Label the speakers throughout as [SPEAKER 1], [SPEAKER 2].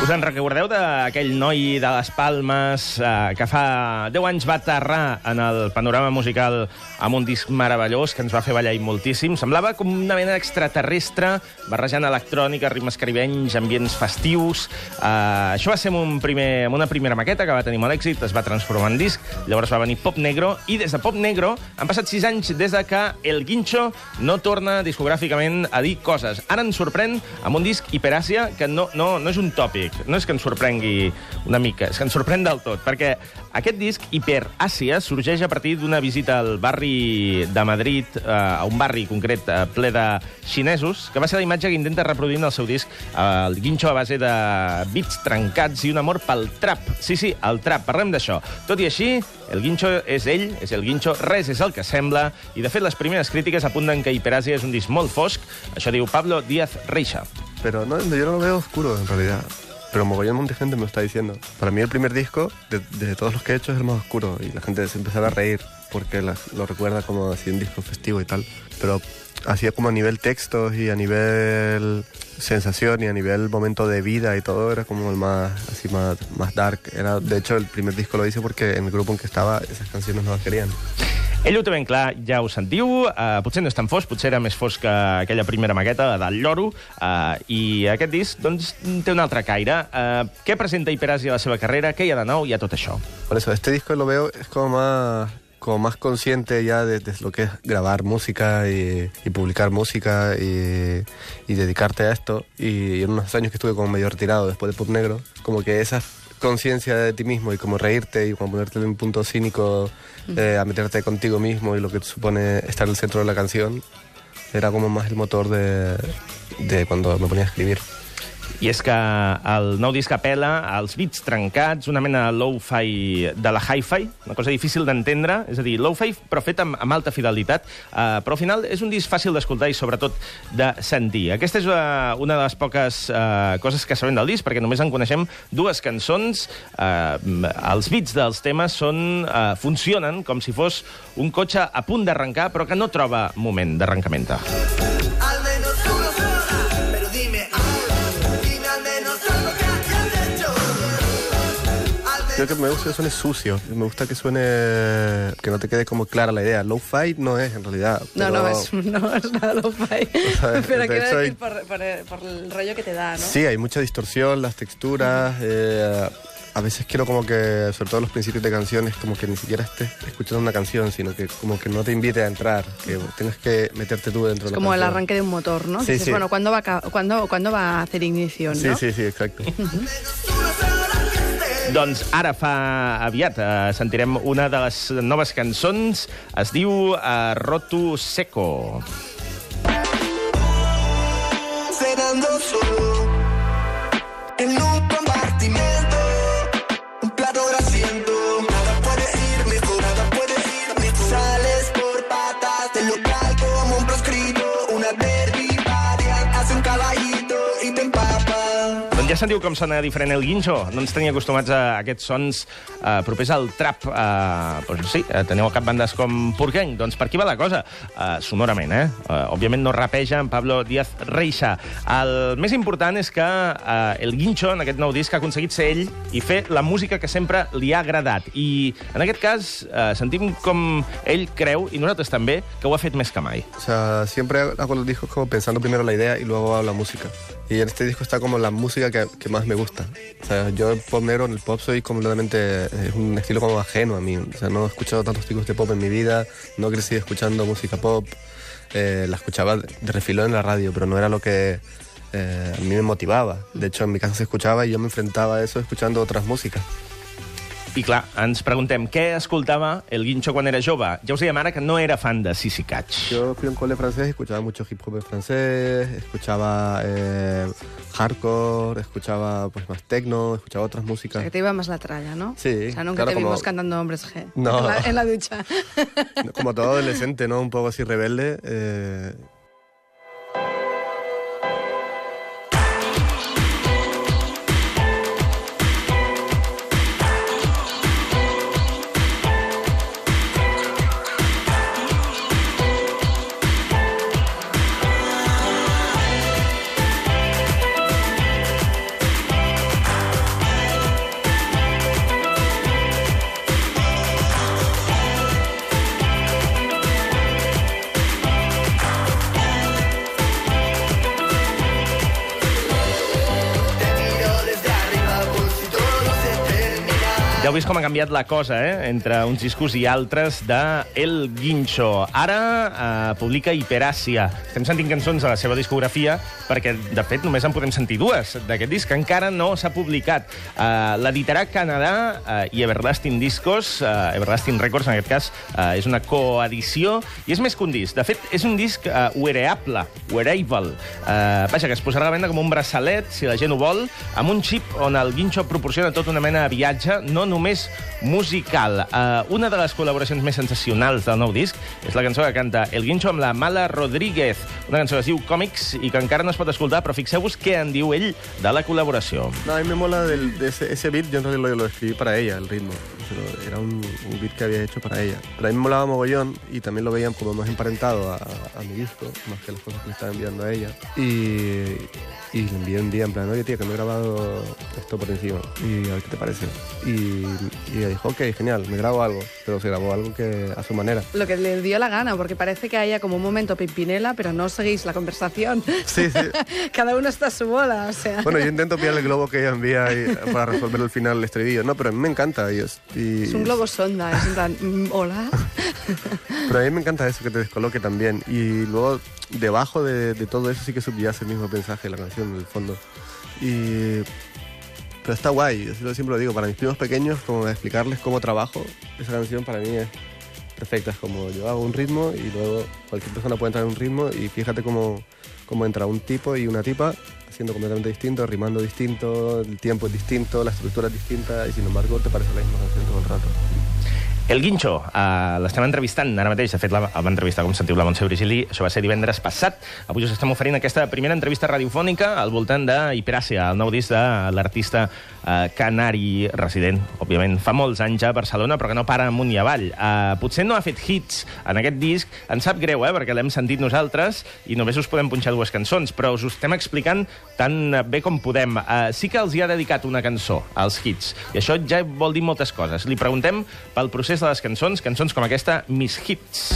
[SPEAKER 1] Us en recordeu d'aquell noi de les Palmes que fa 10 anys va aterrar en el panorama musical amb un disc meravellós que ens va fer ballar moltíssim? Semblava com una mena d'extraterrestre, barrejant electrònica, ritmes caribenys, ambients festius. Això va ser amb una primera maqueta que va tenir molt èxit, es va transformar en disc, llavors va venir Pop Negro, i des de Pop Negro han passat 6 anys des de que El Guincho no torna discogràficament a dir coses. Ara ens sorprèn amb un disc Hiperàsia que no és un tòpic, no és que ens sorprengui una mica, és que ens sorprèn del tot, perquè aquest disc, Hiperàsia, sorgeix a partir d'una visita al barri de Madrid, a un barri concret ple de xinesos, que va ser la imatge que intenta reproduir en el seu disc El Guincho a base de beats trencats i un amor pel trap. Sí, el trap, parlem d'això. Tot i així, El Guincho és ell, és El Guincho, res és el que sembla, i de fet les primeres crítiques apunten que Hiperàsia és un disc molt fosc. Això diu Pablo Díaz Reixa.
[SPEAKER 2] Pero no, yo no lo veo oscuro, en realidad. Pero mogollón de gente me lo está diciendo. Para mí el primer disco, de todos los que he hecho, es el más oscuro. Y la gente se empezaba a reír porque lo recuerda como así un disco festivo y tal. Pero así como a nivel textos y a nivel sensación y a nivel momento de vida y todo, era como el más dark. De hecho, el primer disco lo hice porque en el grupo en que estaba esas canciones no las querían.
[SPEAKER 1] Ell ho té ben clar, ja ho sentiu, potser no és tan fosc, potser era més fosc que aquella primera maqueta, la del Lloro, i aquest disc doncs, té un altre caire. Què presenta Hiperàsia a la seva carrera? Què hi ha de nou? Hi ha tot això.
[SPEAKER 2] Por eso, este disco lo veo es como más consciente ya de lo que es grabar música y publicar música y dedicarte a esto. Y en unos años que estuve como medio retirado después de Pop Negro, como que esa conciencia de ti mismo y como reírte y como ponerte en un punto cínico, a meterte contigo mismo y lo que supone estar en el centro de la canción, era como más el motor de cuando me ponía a escribir.
[SPEAKER 1] I és que el nou disc apela als beats trencats, una mena de lo-fi de la hi-fi, una cosa difícil d'entendre, és a dir, lo-fi però fet amb alta fidelitat, però al final és un disc fàcil d'escoltar i sobretot de sentir. Aquesta és una de les poques coses que sabem del disc, perquè només en coneixem 2 cançons. Els beats dels temes funcionen com si fos un cotxe a punt d'arrencar, però que no troba moment d'arrencament.
[SPEAKER 2] Creo que me gusta que suene sucio, me gusta que que no te quede como clara la idea. Lo-fi no es en realidad.
[SPEAKER 3] Pero... No es nada lo-fi. Pero quiero decir por el rollo que te da, ¿no?
[SPEAKER 2] Sí, hay mucha distorsión, las texturas. A veces quiero como que, sobre todo los principios de canciones, como que ni siquiera estés escuchando una canción, sino que como que no te invite a entrar, que tengas que meterte tú dentro de la canción. Es como
[SPEAKER 3] el arranque de un motor, ¿no?
[SPEAKER 2] Sí,
[SPEAKER 3] dices,
[SPEAKER 2] sí.
[SPEAKER 3] Bueno, ¿cuándo va a hacer ignición, no?
[SPEAKER 2] Sí, exacto.
[SPEAKER 1] Doncs ara fa aviat sentirem una de les noves cançons. Es diu Roto Seco.
[SPEAKER 4] Cenando solo en un compartimento, un plato grasiento. Nada puede ir mejor, nada puede ir mejor. Sales por patas del local como un proscrito. Una derby variant hace un caballito y te empapa.
[SPEAKER 1] Doncs ja sentiu com sona diferent El Guincho. No ens tenia acostumats a aquests sons propers al trap. Sí, teniu al cap bandes com Porqueny. Doncs per aquí va la cosa. Sonorament, òbviament no rapeja en Pablo Díaz Reixa. El més important és que El Guincho, en aquest nou disc, ha aconseguit ser ell i fer la música que sempre li ha agradat. I en aquest cas sentim com ell creu, i nosaltres també, que ho ha fet més que mai.
[SPEAKER 2] O sea, siempre hago los discos como pensando primero la idea y luego hago la música. Y en este disco está como la música que más me gusta. O sea, yo en Pop Negro, en el pop, soy completamente... Es un estilo como ajeno a mí. O sea, no he escuchado tantos tipos de pop en mi vida, no crecí escuchando música pop. La escuchaba de refilón en la radio, pero no era lo que a mí me motivaba. De hecho, en mi casa se escuchaba y yo me enfrentaba a eso escuchando otras músicas.
[SPEAKER 1] I clar, ens preguntem què escoltava El Guincho quan era jove. Ja us dèiem ara que no era fan de Sissi Catch.
[SPEAKER 2] Yo fui a un cole francés, escuchaba mucho hip hop en francés, escuchaba hardcore, escuchaba pues más techno, escuchaba otras músicas.
[SPEAKER 3] O sea, que te iba más la tralla, ¿no?
[SPEAKER 2] Sí.
[SPEAKER 3] O sea, nunca te vimos cantando Hombres G.
[SPEAKER 2] No.
[SPEAKER 3] En la ducha.
[SPEAKER 2] Como todo adolescente, ¿no? Un poco así rebelde.
[SPEAKER 1] Ja heu vist com ha canviat la cosa, entre uns discos i altres de El Guincho. Ara publica Hiperàsia. Estem sentint cançons de la seva discografia perquè, de fet, només en podem sentir dues d'aquest disc, que encara no s'ha publicat. L'editarà Canadà i Everlasting Discos, Everlasting Records, en aquest cas, és una coedició, i és més que un disc. De fet, és un disc wearable, vaja, que es posarà a la venda com un braçalet, si la gent ho vol, amb un xip on el Guincho proporciona tota una mena de viatge, no només musical. Una de les col·laboracions més sensacionals del nou disc és la cançó que canta El Guincho amb la Mala Rodríguez, una cançó que es diu Còmics i que encara no es pot escoltar, però fixeu-vos què en diu ell de la col·laboració.
[SPEAKER 2] No, a mí me mola ese beat, yo en realidad lo escribí para ella, el ritmo. Pero era un beat que había hecho para ella. Pero a mí me molaba mogollón y también lo veían como más emparentado a mi disco, más que las cosas que le estaba enviando a ella. Y le envié un día en plan, oye, tía, que me he grabado esto por encima. Y a ver qué te parece. Y ella dijo, ok, genial, me grabo algo. Pero se grabó algo que a su manera.
[SPEAKER 3] Lo que le dio la gana, porque parece que haya como un momento Pimpinela, pero no seguís la conversación.
[SPEAKER 2] Sí, sí.
[SPEAKER 3] Cada uno está a su bola, o sea.
[SPEAKER 2] Bueno, yo intento pillar el globo que ella envía para resolver al final el estribillo. No, pero a mí me encanta. Es
[SPEAKER 3] un globo sonda, es en plan, hola.
[SPEAKER 2] Pero a mí me encanta eso, que te descoloque también. Y luego, debajo de todo eso, sí que subyace el mismo mensaje de la canción, en el fondo. Pero está guay, yo siempre lo digo, para mis primos pequeños, como explicarles cómo trabajo, esa canción para mí es perfecta. Es como yo hago un ritmo y luego cualquier persona puede entrar en un ritmo y fíjate cómo entra un tipo y una tipa haciendo completamente distinto, rimando distinto, el tiempo es distinto, la estructura es distinta y sin embargo te parece la misma canción todo el rato.
[SPEAKER 1] El Guincho, l'estem entrevistant ara mateix. De fet, el va entrevistar, com sentiu, la Montse Virgili. Això va ser divendres passat. Avui us estem oferint aquesta primera entrevista radiofònica al voltant de Hiperàsia, el nou disc de l'artista canari resident, òbviament, fa molts anys a Barcelona, però que no para amunt i avall. Potser no ha fet hits en aquest disc. Ens sap greu, perquè l'hem sentit nosaltres i només us podem punxar dues cançons, però us ho estem explicant tan bé com podem. Sí que els hi ha dedicat una cançó als hits, i això ja vol dir moltes coses. Li preguntem pel procés de les cançons com aquesta, Mis Hits.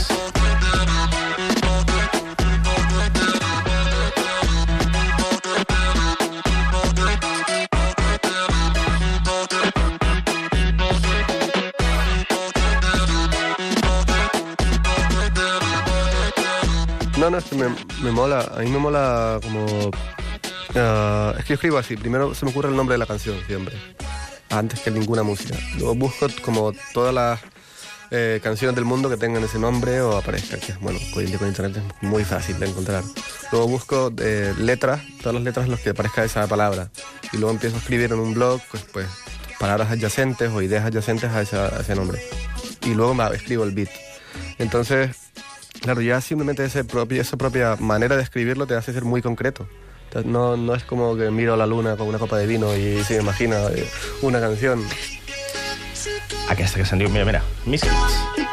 [SPEAKER 2] No, es que me mola, a mí me mola como... es que yo escribo así, primero se me ocurre el nombre de la canción siempre, antes que ninguna música. Luego busco como todas las canciones del mundo que tengan ese nombre o aparezcan, que bueno, hoy en día con internet es muy fácil de encontrar. Luego busco letras, todas las letras en las que aparezca esa palabra. Y luego empiezo a escribir en un blog pues palabras adyacentes o ideas adyacentes a ese nombre. Y luego escribo el beat. Entonces, claro, ya simplemente esa propia manera de escribirlo te hace ser muy concreto. Entonces, no es como que miro a la luna con una copa de vino y se me imagina una canción.
[SPEAKER 1] Aquesta que se'n diu, mira, Mis Hits.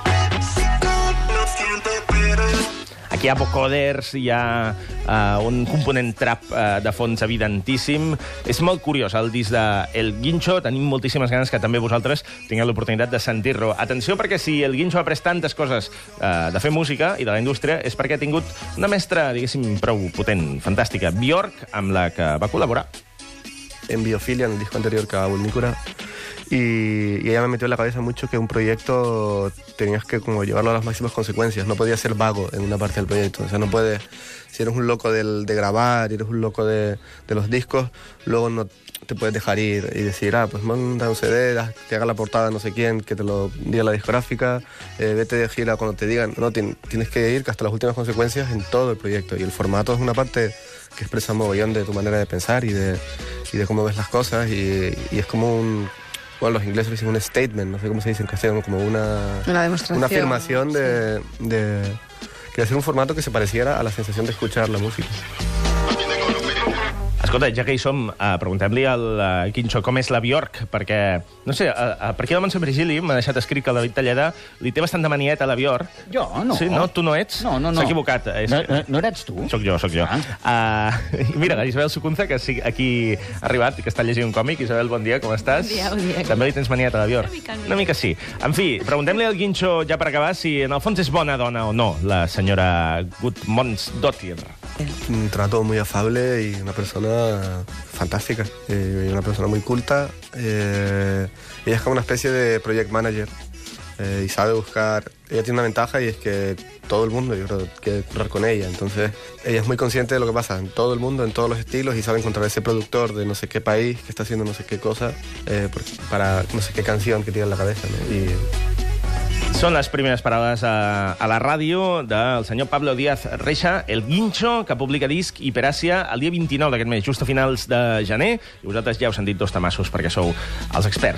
[SPEAKER 1] Aquí hi ha vocoders, hi ha un component trap de fons evidentíssim. És molt curiós el disc de El Guincho. Tenim moltíssimes ganes que també vosaltres tingueu l'oportunitat de sentir-lo. Atenció, perquè si El Guincho ha après tantes coses de fer música i de la indústria és perquè ha tingut una mestra, diguéssim, prou potent, fantàstica, Björk, amb la que va col·laborar.
[SPEAKER 2] En Biofilia, en el disco anterior que hago, Nikura. Y ella me metió en la cabeza mucho que un proyecto tenías que como llevarlo a las máximas consecuencias, no podías ser vago en una parte del proyecto, o sea, no puedes, si eres un loco de grabar, eres un loco de los discos, luego no te puedes dejar ir y decir, pues manda un CD, que haga la portada no sé quién, que te lo diga la disgráfica, vete de gira cuando te digan, no, tienes que ir hasta las últimas consecuencias en todo el proyecto, y el formato es una parte que expresa un mogollón de tu manera de pensar y de cómo ves las cosas, y es como un... Bueno, los ingleses dicen un statement, no sé cómo se dice en castellano, como una demostración, una afirmación de hacer un formato que se pareciera a la sensación de escuchar la música.
[SPEAKER 1] Escolta, ja que hi som, preguntem-li al Guincho com és la Björk, perquè, no sé, per aquí la Montse Virgili m'ha deixat escrit que el David Talleda li té bastant de manieta a la Björk.
[SPEAKER 5] Jo? No.
[SPEAKER 1] Sí, no? Tu no ets?
[SPEAKER 5] No.
[SPEAKER 1] S'ha equivocat.
[SPEAKER 5] No eres tu?
[SPEAKER 1] Soc jo. Mira, la Isabel Sucunza, que aquí ha arribat, que està llegint un còmic. Isabel, bon dia, com estàs?
[SPEAKER 3] Bon dia.
[SPEAKER 1] També li tens manieta a la Björk? Una mica sí. En fi, preguntem-li al Guincho, ja per acabar, si en el fons és bona dona o no, la senyora Gudmundsdóttir.
[SPEAKER 2] Un trato muy afable y una persona fantástica, y una persona muy culta. Ella es como una especie de project manager y sabe buscar. Ella tiene una ventaja y es que todo el mundo, yo creo, quiere currar con ella. Entonces, ella es muy consciente de lo que pasa en todo el mundo, en todos los estilos, y sabe encontrar ese productor de no sé qué país que está haciendo no sé qué cosa para no sé qué canción que tiene en la cabeza, ¿no? Y
[SPEAKER 1] són les primeres paraules a la ràdio del senyor Pablo Díaz Reixa, El Guincho, que publica disc Hiperàsia el dia 29 d'aquest mes, just a finals de gener. I vosaltres ja heu sentit dos tamassos perquè sou els experts.